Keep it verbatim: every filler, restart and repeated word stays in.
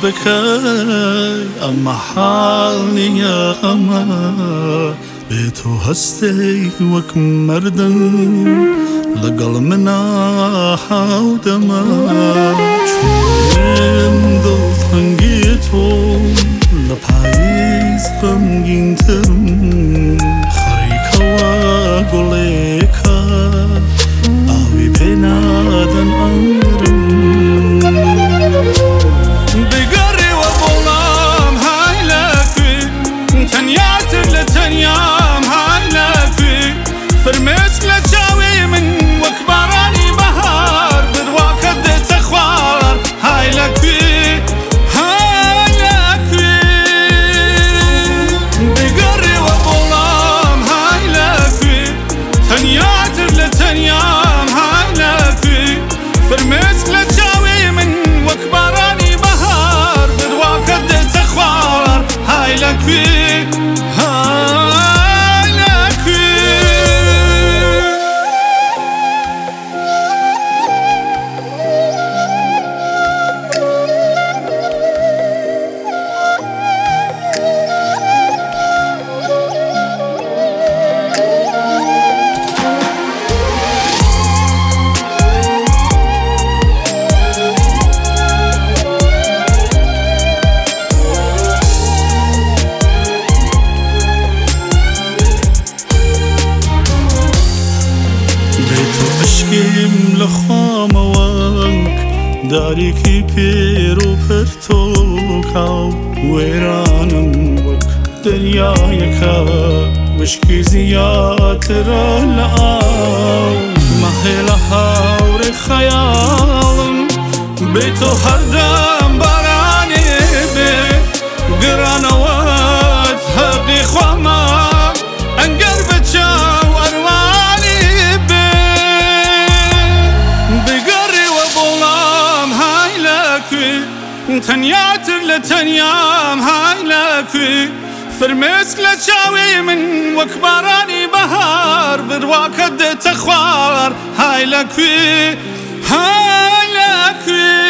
بکەی ئەمە حاڵ نییە ئەمە بێ تۆ هەستەی وەک مەردن لەگەڵ منە هاودەمە چۆن دڵتەنگی تۆ لە پاییز غەمگینترم خەریکەوە گوڵێکە ئاوی پێ نادەن ئەمرم بگەڕێوە بۆڵام های لەکوێ تەنیاتر لە تەنیام های لەکوێ فرمێسک لە چاوێ من وەک بارانی بەهار بڕواکە دێتە خوار های لەکوێ های لەکوێ بگەڕێوە بۆڵام های لەکوێ تەنیاتر لە تەنیام های لەکوێ فرمێسک لە چاوێ من وەک بارانی بەهار بڕواکە دێتە خوار های لەکوێ های لەکوێ عشقیم لە خۆمەوەک دارێکی پێر و پرتۆکاو وێرانم وەک دەریایەکە وشکی زیاترە لە ئاو مەهێ لە هاوڕێ خەیاڵم بێ تۆ هەردەم بارانێ بێ گرانەوەت هەقی خۆمە ئەنگەر بە چاو ئەروانی بێ بگەڕێوە بۆڵام های لەکوێ تەنیاتر لە تەنیام های لەکوێ فرمێسک لە چاوێ من وەک بارانی بەهار بڕواکە دێتە خوار های لەکوێ های لەکوێ